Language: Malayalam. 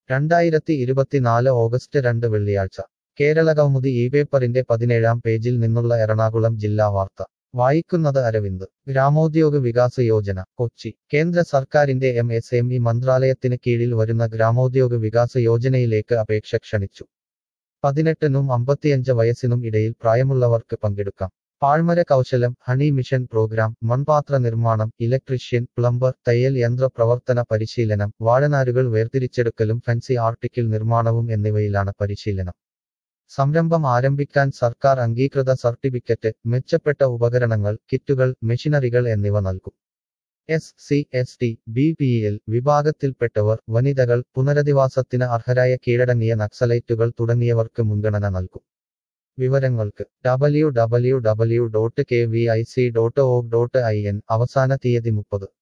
2024 ഓഗസ്റ്റ് 2 വെള്ളിയാഴ്ച കേരളകൗമുദി പേപ്പറിന്റെ 17-ാം പേജിൽ നിന്നുള്ള എറണാകുളം ജില്ലാ വാർത്ത വായിക്കുന്നത് അരവിന്ദ്. ഗ്രാമോദ്योग വികാസ് യോജന കൊച്ചി. കേന്ദ്ര സർക്കാരിന്റെ MSME മന്ത്രാലയത്തിന് കീഴിൽ വരുന്ന ഗ്രാമോദ്योग വികാസ് യോജനയിലേക്ക് അപേക്ഷ ക്ഷണിച്ചു. 18-നും 55 വയസ്സിനും ഇടയിൽ പ്രായമുള്ളവർക്ക് പങ്കെടുക്കാം. പാഴ്മര കൗശലം, ഹണി മിഷൻ പ്രോഗ്രാം, മൺപാത്ര നിർമ്മാണം, ഇലക്ട്രീഷ്യൻ, പ്ലംബർ, തയ്യൽ യന്ത്ര പ്രവർത്തന പരിശീലനം, വാഴനാരുകൾ വേർതിരിച്ചെടുക്കലും ഫാൻസി ആർട്ടിക്കിൾ നിർമ്മാണവും എന്നിവയിലാണ് പരിശീലനം. സംരംഭം ആരംഭിക്കാൻ സർക്കാർ അംഗീകൃത സർട്ടിഫിക്കറ്റ്, മെച്ചപ്പെട്ട ഉപകരണങ്ങൾ, കിറ്റുകൾ, മെഷീനറികൾ എന്നിവ നൽകും. SC, ST, BPL വിഭാഗത്തിൽപ്പെട്ടവർ, വനിതകൾ, പുനരധിവാസത്തിന് അർഹരായ കീഴടങ്ങിയ നക്സലൈറ്റുകൾ തുടങ്ങിയവർക്ക് മുൻഗണന നൽകും. വിവരങ്ങൾക്ക് www.kvic.org.in. അവസാന തീയതി 30.